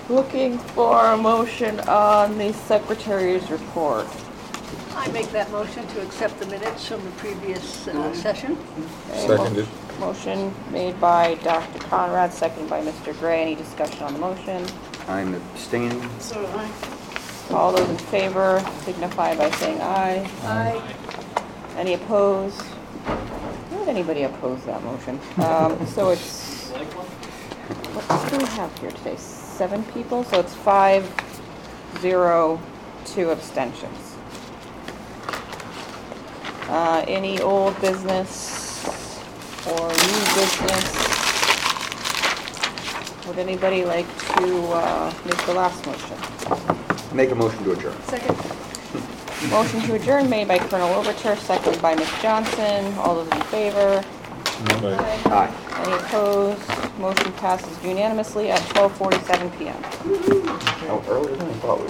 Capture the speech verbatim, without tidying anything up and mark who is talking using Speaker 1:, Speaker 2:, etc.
Speaker 1: Looking for a motion on the secretary's report.
Speaker 2: I make that motion to accept the minutes from the previous uh, session.
Speaker 1: Okay, mo-
Speaker 3: Seconded.
Speaker 1: Motion made by Doctor Conrad, seconded by Mister Gray. Any discussion on the motion?
Speaker 4: I'm abstaining.
Speaker 2: So do I.
Speaker 1: All those in favor signify by saying aye.
Speaker 2: Aye.
Speaker 1: Any opposed? Why would anybody oppose that motion? Um, so it's, what do we have here today? Seven people? So it's five, zero, two abstentions. Uh, any old business or new business? Would anybody like to, uh, make the last motion?
Speaker 4: Make a motion to adjourn.
Speaker 2: Second.
Speaker 1: Motion to adjourn made by Colonel Overture, seconded by Miz Johnson. All those in favor?
Speaker 3: Aye.
Speaker 4: Aye.
Speaker 1: Any opposed? Motion passes unanimously at twelve forty-seven p m
Speaker 4: Oh, earlier than I thought we